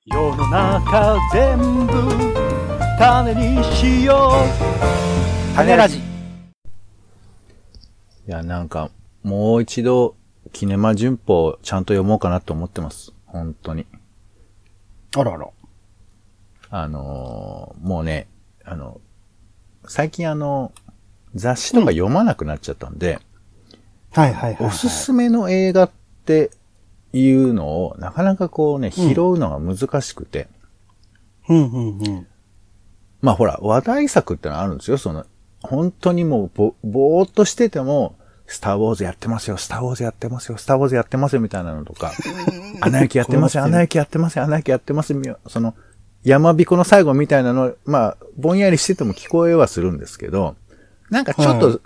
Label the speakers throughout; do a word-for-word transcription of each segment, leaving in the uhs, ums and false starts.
Speaker 1: 世の中全部種にしよう。種ラジ。い
Speaker 2: や、なんか、もう一度、キネマ旬報ちゃんと読もうかなと思ってます。本当に。
Speaker 3: あらあら。
Speaker 2: あのー、もうね、あの、最近あの、雑誌とか読まなくなっちゃったんで、
Speaker 3: うん、はいはいはい、はい。
Speaker 2: おすすめの映画っていうのを、なかなかこうね、拾うのが難しくて。
Speaker 3: うん、うん、うん。
Speaker 2: まあほら、話題作ってのあるんですよ。その、本当にもうぼ、ぼーっとしてても、スターウォーズやってますよ、スターウォーズやってますよ、スターウォーズやってますよ、みたいなのとか、アナ雪やってますよ、アナ雪やってますよ、アナ雪やってますよ、その、山彦の最後みたいなの、まあ、ぼんやりしてても聞こえはするんですけど、なんかちょっと、はい、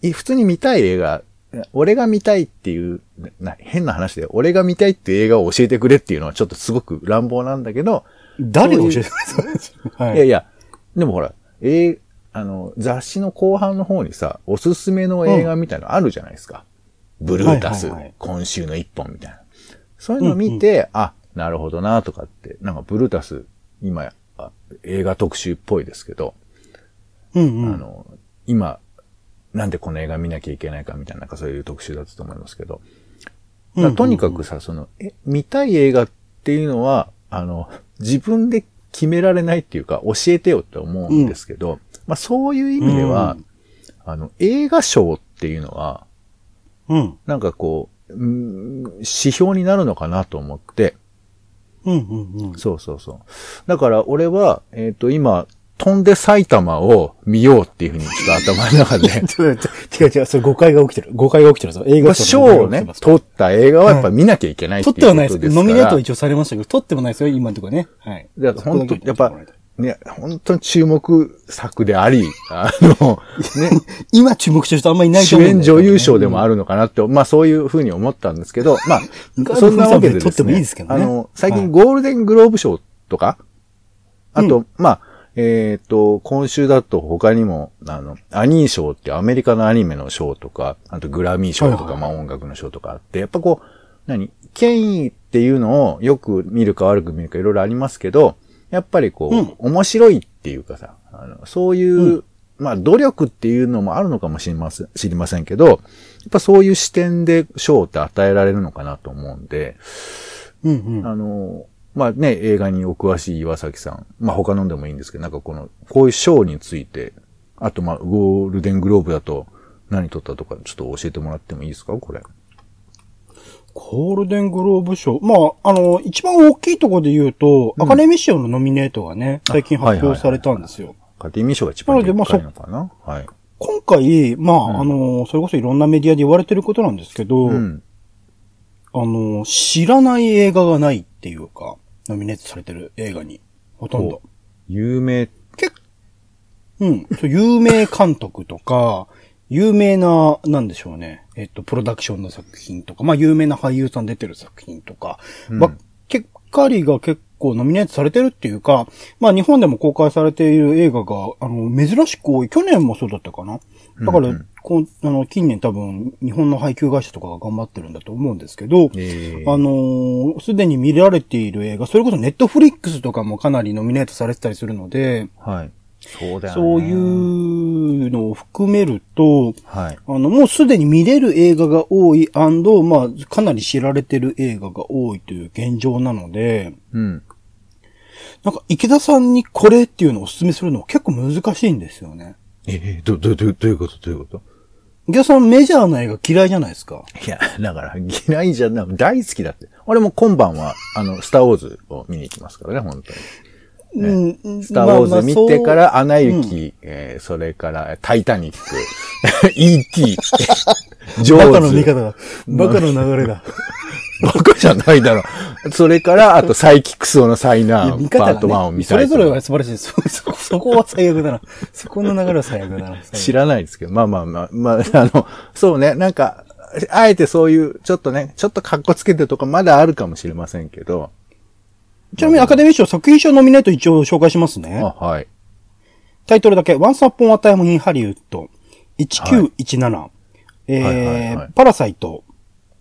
Speaker 2: 普通に見たい映画、俺が見たいっていう、な変な話で、俺が見たいっていう映画を教えてくれっていうのはちょっとすごく乱暴なんだけど、
Speaker 3: 誰が教えてくれた
Speaker 2: はい、いやいや、でもほら、えー、あの、雑誌の後半の方にさ、おすすめの映画みたいなのあるじゃないですか。うん、ブルータス、はいはいはい、今週の一本みたいな。そういうのを見て、うんうん、あ、なるほどなとかって、なんかブルータス、今、映画特集っぽいですけど、
Speaker 3: うんうん、
Speaker 2: あの、今、なんでこの映画見なきゃいけないかみたいな、なんかそういう特集だったと思いますけど、とにかくさ、その、え、見たい映画っていうのは、あの、自分で決められないっていうか、教えてよって思うんですけど、うん、まあそういう意味では、うん、あの、映画賞っていうのは、
Speaker 3: うん、
Speaker 2: なんかこう、うん、指標になるのかなと思って、
Speaker 3: うんうんうん、
Speaker 2: そうそうそう。だから俺は、えっと、今、飛んで埼玉を見ようっていうふうにちょっと頭の中で。
Speaker 3: 違う違う、それ誤解が起きてる。誤解が起きてるぞ。映画
Speaker 2: 賞をね、撮った映画はやっぱ見なきゃいけないっていうことですから。
Speaker 3: 撮ってはないです。ノミネートは一応されましたけど、撮ってもないですよ、今のところね。はい。
Speaker 2: だから本当やっぱ、ね、本当に注目作であり、あの、ね。
Speaker 3: 今注目してる人あんまりいないと思うんだ
Speaker 2: よね。主演女優賞でもあるのかなって、まあそういうふうに思ったんですけど、まあ、そんなわけでですね。
Speaker 3: 撮ってもいいですけどね。
Speaker 2: あの、最近ゴールデングローブ賞とか、あと、まあ、えっと、今週だと他にも、あの、アニー賞ってアメリカのアニメの賞とか、あとグラミー賞とか、まあ音楽の賞とかあって、やっぱこう、何権威っていうのをよく見るか悪く見るかいろいろありますけど、やっぱりこう、うん、面白いっていうかさ、あのそういう、うん、まあ努力っていうのもあるのかもしれません、知りませんけど、やっぱそういう視点で賞って与えられるのかなと思うんで、
Speaker 3: うんうん、
Speaker 2: あの、まあね、映画にお詳しい岩崎さん。まあ他のでもいいんですけど、なんかこの、こういう賞について、あとまあ、ゴールデングローブだと何取ったとか、ちょっと教えてもらってもいいですかこれ。
Speaker 3: ゴールデングローブ賞。まあ、あの、一番大きいところで言うと、うん、アカデミー賞のノミネートがね、最近発表されたんですよ。
Speaker 2: アカデミー賞が一番でかいのかな、はい。
Speaker 3: 今回、まあ、うん、あの、それこそいろんなメディアで言われてることなんですけど、うん、あの、知らない映画がないっていうか、ノミネートされてる映画に、ほとんど。
Speaker 2: 有名
Speaker 3: 結構、うん。有名監督とか、有名な、なんでしょうね。えっと、プロダクションの作品とか、まあ、有名な俳優さん出てる作品とか、うん、ばっかりが結構ノミネートされてるっていうか、まあ、日本でも公開されている映画が、あの、珍しく多い。去年もそうだったかな。だから、うんうん、こうあの、近年多分、日本の配給会社とかが頑張ってるんだと思うんですけど、
Speaker 2: えー、
Speaker 3: あの、すでに見られている映画、それこそネットフリックスとかもかなりノミネートされてたりするので、
Speaker 2: はい。そうだよね。
Speaker 3: そういうのを含めると、
Speaker 2: はい。
Speaker 3: あの、もうすでに見れる映画が多い、まあ、かなり知られてる映画が多いという現状なので、
Speaker 2: うん。
Speaker 3: なんか、池田さんにこれっていうのをお勧めするのは結構難しいんですよね。
Speaker 2: え、ど、ど、ど、どういうことどういうこと
Speaker 3: 池田さんメジャーな映画嫌いじゃないですか。
Speaker 2: いや、だから嫌いじゃなく大好きだって。俺も今晩は、あの、スターウォーズを見に行きますからね、本当に。ね、うん、スターウォーズ見てから、アナ雪、まあまあうんえー、それから、タイタニック、イーティー、ジョーズ。
Speaker 3: バカの見方だ。バカの流れだ。
Speaker 2: バカじゃないだろ。それから、あと、サイキクソのサイナー、パートワンを見たい。
Speaker 3: それぞれは素晴らしいです。そ、そこは最悪だな。そこの流れは最悪だな。
Speaker 2: 知らないですけど、まあまあまあ、まあ、あの、そうね、なんか、あえてそういう、ちょっとね、ちょっと格好つけてるとかまだあるかもしれませんけど。
Speaker 3: ちなみにアカデミー賞作品賞ノミネート一応紹介しますね。
Speaker 2: あ、はい。
Speaker 3: タイトルだけ、Once Upon a Time in Hollywood、せんきゅうひゃくじゅうなな、はい、えー、はいはいはい、パラサイト、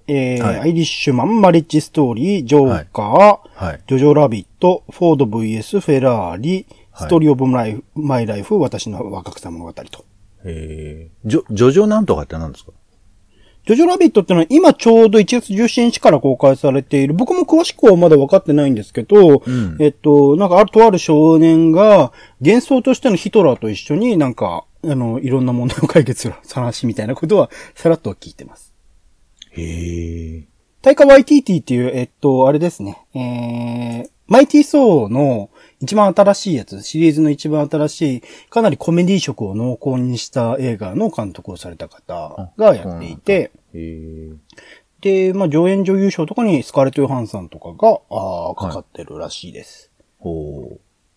Speaker 3: えー
Speaker 2: はい
Speaker 3: アイリッシュマン、マリッジストーリー、ジョーカー、
Speaker 2: はい。
Speaker 3: ジョジョラビット、フォード ブイエス フェラーリ、
Speaker 2: はい
Speaker 3: ストーリーオブマイマイライフ、私の若草物語と。
Speaker 2: えー、ジョ、ジョジョなんとかって何ですか？
Speaker 3: ジョジョラビットってのは今ちょうどいちがつじゅうしちにちから公開されている、僕も詳しくはまだ分かってないんですけど、
Speaker 2: うん
Speaker 3: えっと、なんかあるとある少年が幻想としてのヒトラーと一緒になんか、あの、いろんな問題を解決する話みたいなことはさらっとは聞いてます。
Speaker 2: へー。
Speaker 3: タイカ・ワイティーティっていう、えっと、あれですね、えー、マイティー・ソーの一番新しいやつ、シリーズの一番新しい、かなりコメディ色を濃厚にした映画の監督をされた方がやっていて、
Speaker 2: へー。
Speaker 3: で、まあ、上演女優賞とかにスカーレット・ヨハンさんとかが、あーかかってるらしいです。
Speaker 2: ほ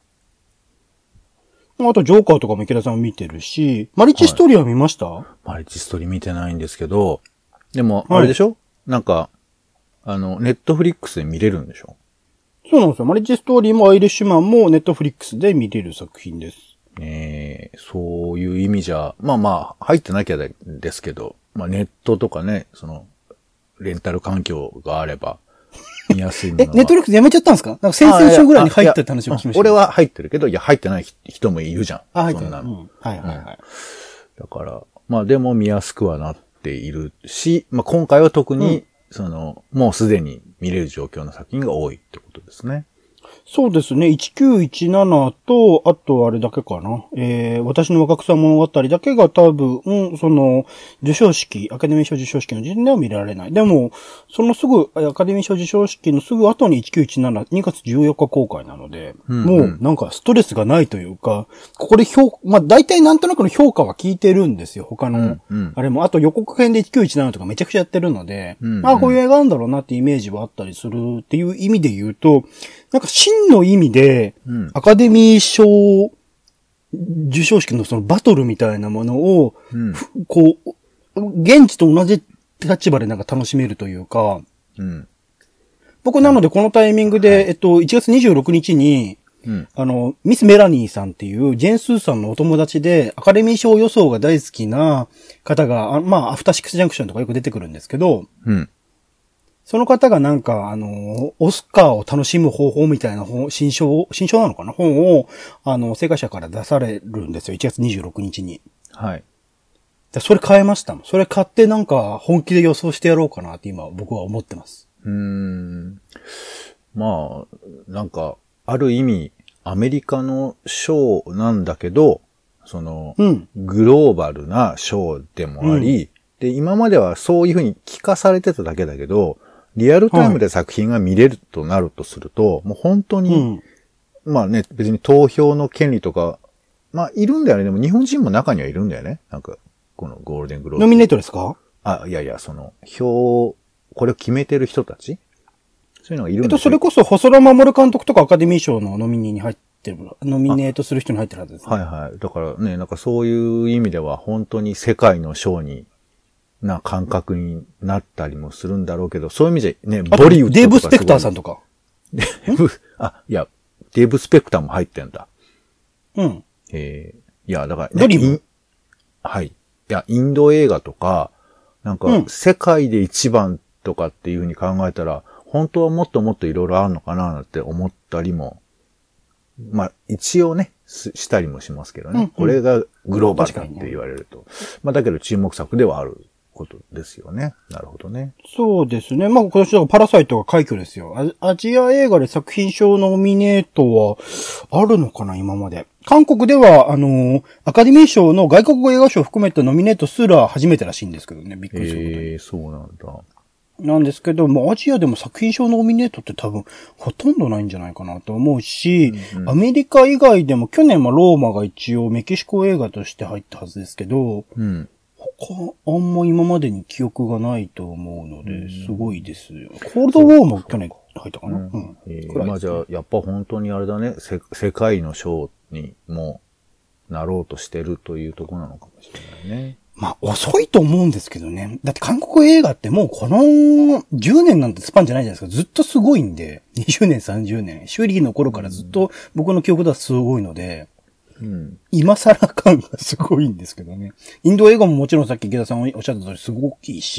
Speaker 3: あと、ジョーカーとかも池田さん見てるし、マリッジストーリーは見ました、
Speaker 2: う。マリッジストーリー見てないんですけど、でも、あれでしょ、なんか、あの、ネットフリックスで見れるんでしょ？
Speaker 3: そうなんですよ。マリッジストーリーもアイリッシュマンもネットフリックスで見れる作品です。
Speaker 2: えー、そういう意味じゃ、まあまあ、入ってなきゃですけど、まあネットとかね、その、レンタル環境があれば、見やすいもの
Speaker 3: え、
Speaker 2: は。
Speaker 3: ネットフリックスやめちゃったんですか？なんか先々週ぐらいに入ったって話を聞きました。
Speaker 2: 俺は入ってるけど、いや、入ってない人もいるじゃん。
Speaker 3: あ、入ってる。
Speaker 2: そんなの。
Speaker 3: うん。はいはいはい。
Speaker 2: だから、まあでも見やすくはなっているし、まあ今回は特に、
Speaker 3: うん
Speaker 2: その、もうすでに見れる状況の作品が多いってことですね。
Speaker 3: そうですね。いちきゅういちななと、あとあれだけかな。えー、私の若草物語だけが多分、うん、その、授賞式、アカデミー賞授賞式の時点では見られない。でも、そのすぐ、アカデミー賞授賞式のすぐ後にいちきゅういちなな、にがつじゅうよっか公開なので、
Speaker 2: うんうん
Speaker 3: もうなんかストレスがないというか、ここで評、まあ大体なんとなくの評価は聞いてるんですよ。他の、
Speaker 2: うんうん
Speaker 3: あれも、あと予告編でいちきゅういちななとかめちゃくちゃやってるので、
Speaker 2: うんうん
Speaker 3: ああ、こういう映画なんだろうなってイメージはあったりするっていう意味で言うと、なんか真の意味で、
Speaker 2: うん
Speaker 3: アカデミー賞授賞式のそのバトルみたいなものを、
Speaker 2: うん。
Speaker 3: こう、現地と同じ立場でなんか楽しめるというか、
Speaker 2: うん。
Speaker 3: 僕なのでこのタイミングで、えっと、いちがつにじゅうろくにちに、
Speaker 2: うん。
Speaker 3: あの、ミス・メラニーさんっていう、ジェーン・スーさんのお友達で、アカデミー賞予想が大好きな方が、あまあ、アフターシックスジャンクションとかよく出てくるんですけど、
Speaker 2: うん。
Speaker 3: その方がなんか、あの、オスカーを楽しむ方法みたいな本、新書、新書なのかな本を、あの、世界社から出されるんですよ。いちがつにじゅうろくにちに。
Speaker 2: はい。
Speaker 3: でそれ買えましたもん。それ買ってなんか、本気で予想してやろうかなって今、僕は思ってます。
Speaker 2: うーん。まあ、なんか、ある意味、アメリカの賞なんだけど、その、
Speaker 3: うん。
Speaker 2: グローバルな賞でもあり、で、今まではそういうふうに聞かされてただけだけど、リアルタイムで作品が見れるとなるとすると、もう本当
Speaker 3: う
Speaker 2: に、
Speaker 3: ん。
Speaker 2: まあね、別に投票の権利とか、まあいるんだよね。でも日本人も中にはいるんだよね。なんか、このゴールデングローブ。
Speaker 3: ノミネートですか？
Speaker 2: あ、いやいや、その、票、これを決めてる人たちそういうのがいるん
Speaker 3: えっと、
Speaker 2: ですよ。
Speaker 3: それこそ、細田守監督とかアカデミー賞のノミニーに入ってる、ノミネートする人に入ってるはずですね。
Speaker 2: はいはい。だからね、なんかそういう意味では本当に世界の賞に、な感覚になったりもするんだろうけど、そういう意味じゃね、
Speaker 3: あと
Speaker 2: ボリウッドとか
Speaker 3: デーブ・スペクターさん
Speaker 2: と
Speaker 3: とか。
Speaker 2: デーブ、あ、いや、デーブ・スペクターも入ってんだ。
Speaker 3: うん。
Speaker 2: えー、いや、だから、
Speaker 3: ドリーム
Speaker 2: インはい。いや、インド映画とか、なんか
Speaker 3: う、ん
Speaker 2: 世界で一番とかっていうふうに考えたら、本当はもっともっといろいろあるのかななんて思ったりも、まあ、一応ね、すしたりもしますけどね。
Speaker 3: うんうん
Speaker 2: これがグローバルだって
Speaker 3: 確かにね
Speaker 2: 言われると。まあ、だけど注目作ではあることですよね。なるほどね。
Speaker 3: そうですね。まあ、今年だからパラサイトが快挙ですよ。アアジア映画で作品賞ノミネートはあるのかな、今まで。韓国では、あのーアカデミー賞の外国語映画賞を含めたノミネートすら初めてらしいんですけどね。びっくりすることに。
Speaker 2: ええー、そうなんだ。
Speaker 3: なんですけど、もうアジアでも作品賞ノミネートって多分ほとんどないんじゃないかなと思うし、
Speaker 2: うんうん
Speaker 3: アメリカ以外でも去年はローマが一応メキシコ映画として入ったはずですけど、
Speaker 2: うん。
Speaker 3: 他あんま今までに記憶がないと思うので、すごいですよ。コールドウォーも去年入ったかな。うん。
Speaker 2: えー
Speaker 3: くらいですね
Speaker 2: まあじゃあ、やっぱ本当にあれだね、せ世界の賞にもなろうとしてるというところなのかもしれないね。
Speaker 3: まあ遅いと思うんですけどね。だって韓国映画ってもうこのじゅうねんなんてスパンじゃないじゃないですか。ずっとすごいんで、にじゅうねん、さんじゅうねん。修理の頃からずっと僕の記憶ではすごいので、
Speaker 2: うん。
Speaker 3: 今更感がすごいんですけどね。インド映画ももちろんさっき池田さんおっしゃった通りすごくいいし、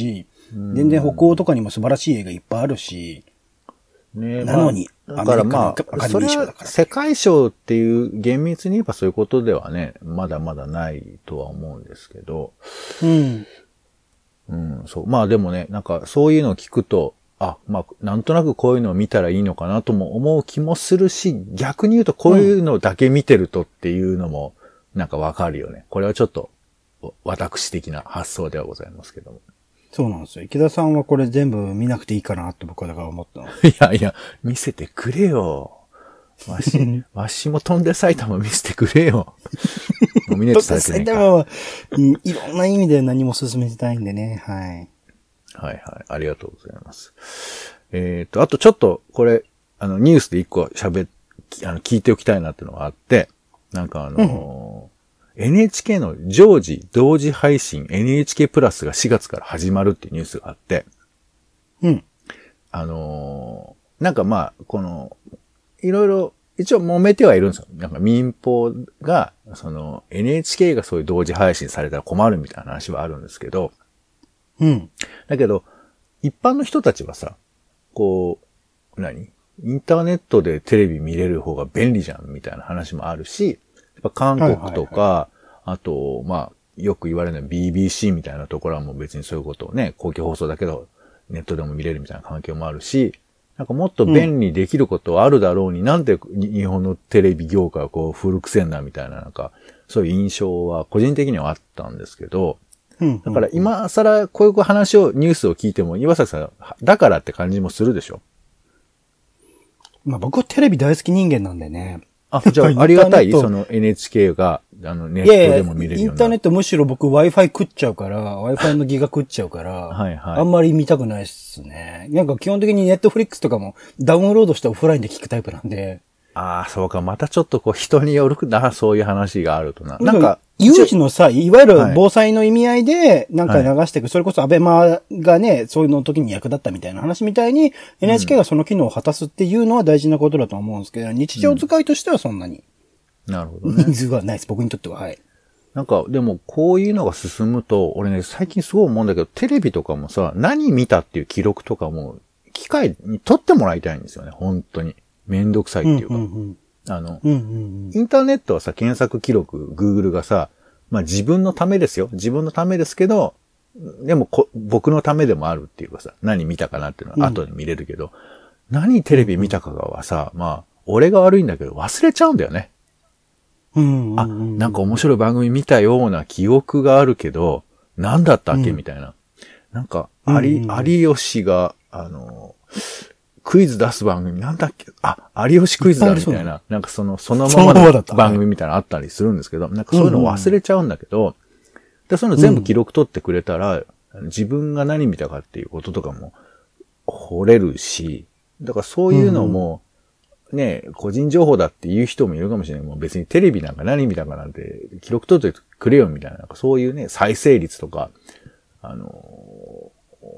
Speaker 3: 全然北欧とかにも素晴らしい映画いっぱいあるし、
Speaker 2: ね、
Speaker 3: なのに、
Speaker 2: まあ、だからまあ、
Speaker 3: アカデ
Speaker 2: それ
Speaker 3: ミー賞だから。
Speaker 2: は世界賞っていう厳密に言えばそういうことではね、まだまだないとは思うんですけど、
Speaker 3: うん。
Speaker 2: うん、そう。まあでもね、なんかそういうのを聞くと、あ、まあ、なんとなくこういうのを見たらいいのかなとも思う気もするし、逆に言うとこういうのだけ見てるとっていうのも、なんかわかるよね。これはちょっと、私的な発想ではございますけども。
Speaker 3: そうなんですよ。池田さんはこれ全部見なくていいかなって僕はだから思ったの。
Speaker 2: いやいや、見せてくれよ。わし、わしも飛んで埼玉見せてくれよ。ノミネートされてないか。
Speaker 3: 埼玉は、うん、いろんな意味で何も進めてないんでね。はい。
Speaker 2: はいはい。ありがとうございます。えっと、あとちょっと、これ、あの、ニュースで一個喋っ、あの、聞いておきたいなっていうのがあって、なんかあのー、エヌエイチケー の常時同時配信 エヌエイチケー プラスがしがつから始まるっていうニュースがあって、
Speaker 3: うん。
Speaker 2: あのー、なんかまあ、この、いろいろ、一応揉めてはいるんですよ。なんか民放が、その エヌエイチケー がそういう同時配信されたら困るみたいな話はあるんですけど、
Speaker 3: うん。
Speaker 2: だけど、一般の人たちはさ、こう、何インターネットでテレビ見れる方が便利じゃんみたいな話もあるし、やっぱ韓国とか、
Speaker 3: はいはい
Speaker 2: あと、まあ、よく言われるのは ビービーシー みたいなところはもう別にそういうことをね、公共放送だけど、ネットでも見れるみたいな環境もあるし、なんかもっと便利にできることはあるだろうに、うん、なんで日本のテレビ業界はこう古くせんなみたいな、なんか、そういう印象は個人的にはあったんですけど、
Speaker 3: うん
Speaker 2: だから今更こういう話を、ニュースを聞いても、岩崎さん、だからって感じもするでしょ？
Speaker 3: まあ僕はテレビ大好き人間なんでね。
Speaker 2: あ、じゃあありがたいその エヌエイチケー が、あの、ネットでも見れるようになる。
Speaker 3: いやいやインターネットむしろ僕 Wi-Fi 食っちゃうから、Wi-Fi のギガ食っちゃうから、
Speaker 2: はいはい。
Speaker 3: あんまり見たくないっすね。なんか基本的に Netflix とかもダウンロードしてオフラインで聞くタイプなんで。
Speaker 2: ああ、そうか。またちょっとこう人によるな、そういう話があるとな。なんか、
Speaker 3: 有事のさ、いわゆる防災の意味合いで、なんか流していく、はい、それこそアベマがね、そういうの時に役立ったみたいな話みたいに、エヌエイチケー がその機能を果たすっていうのは大事なことだと思うんですけど、日常使いとしてはそんなに。
Speaker 2: うん、なるほどね。
Speaker 3: 人数はないです。僕にとっては。はい。
Speaker 2: なんか、でも、こういうのが進むと、俺ね、最近すごい思うんだけど、テレビとかもさ、何見たっていう記録とかも、機械に取ってもらいたいんですよね、本当に。めんどくさいっていうか。うんうんうんあの、
Speaker 3: うんうんうん、
Speaker 2: インターネットはさ、検索記録、Google がさ、まあ自分のためですよ。自分のためですけど、でもこ僕のためでもあるっていうかさ、何見たかなっていうのは後で見れるけど、うん、何テレビ見たかはさ、まあ、俺が悪いんだけど忘れちゃうんだよね。
Speaker 3: うんうんうん、
Speaker 2: あ、なんか面白い番組見たような記憶があるけど、何だったっけ、うん、みたいな。なんか、あり、うんうん、有吉が、あの、クイズ出す番組なんだっけあ、有吉クイズだみたいな、なんかその、そのままの番組みたいなのあったりするんですけど、なんかそういうの忘れちゃうんだけど、で、そういうの全部記録取ってくれたら、うん、自分が何見たかっていうこととかも掘れるし、だからそういうのも、ね、個人情報だっていう人もいるかもしれない。もう別にテレビなんか何見たかなんて記録取ってくれよみたいな、なんかそういうね、再生率とか、あの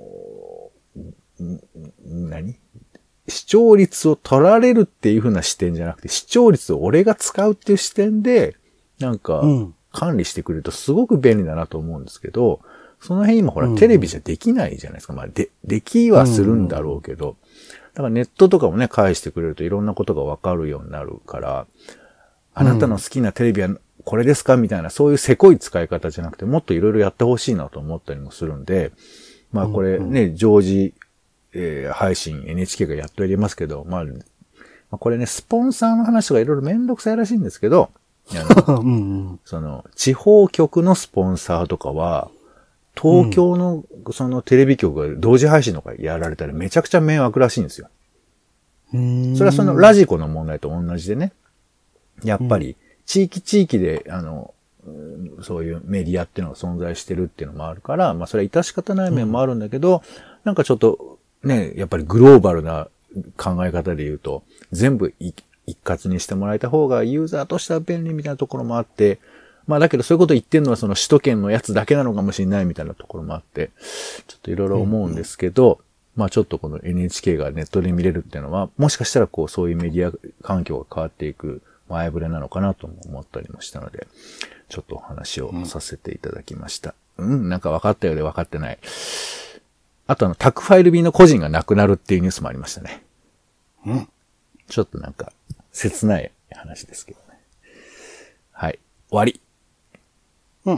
Speaker 2: ー、何視聴率を取られるっていう風な視点じゃなくて、視聴率を俺が使うっていう視点で、なんか、管理してくれるとすごく便利だなと思うんですけど、その辺今ほら、テレビじゃできないじゃないですか。まあ、で、できはするんだろうけど、だからネットとかもね、返してくれるといろんなことがわかるようになるから、あなたの好きなテレビはこれですかみたいな、そういうせこい使い方じゃなくて、もっといろいろやってほしいなと思ったりもするんで、まあこれね、常時、えー、配信 エヌエイチケー がやっと入れますけど、まあ、まあ、これね、スポンサーの話とかいろいろめんどくさいらしいんですけど、あのうん、うん、その、地方局のスポンサーとかは、東京のそのテレビ局が同時配信とかやられたらめちゃくちゃ迷惑らしいんですよ。
Speaker 3: うん
Speaker 2: それはそのラジコの問題と同じでね、やっぱり地域地域で、あの、そういうメディアっていうのが存在してるっていうのもあるから、まあそれは致し方ない面もあるんだけど、うん、なんかちょっと、ね、やっぱりグローバルな考え方で言うと、全部一括にしてもらえた方がユーザーとしては便利みたいなところもあって、まあだけどそういうこと言ってるのはその首都圏のやつだけなのかもしれないみたいなところもあって、ちょっといろいろ思うんですけど、うん、まあちょっとこの エヌエイチケー がネットで見れるっていうのは、もしかしたらこうそういうメディア環境が変わっていく前触れなのかなとも思ったりもしたので、ちょっとお話をさせていただきました。うん、うん、なんか分かったようで分かってない。 あとあの、宅ファイル便の個人が亡くなるっていうニュースもありましたね。
Speaker 3: うん。
Speaker 2: ちょっとなんか、切ない話ですけどね。はい。終わり。
Speaker 3: うん。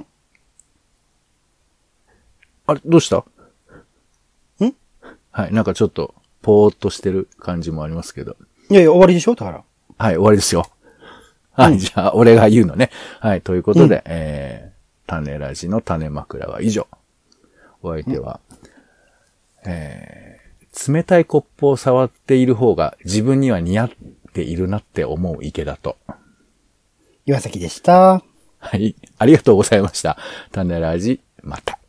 Speaker 2: あれ、どうした？
Speaker 3: ん？
Speaker 2: はい。なんかちょっと、ぽーっとしてる感じもありますけど。
Speaker 3: いやいや、終わりでしょだから。
Speaker 2: はい、終わりですよ。はい、うん、じゃあ、俺が言うのね。はい、ということで、うん、えー、種ラジの種枕は以上。お相手は、うん、えー、冷たいコップを触っている方が自分には似合っているなって思う池田と。
Speaker 3: 岩崎でした。
Speaker 2: はい、ありがとうございました。種ラジ、また。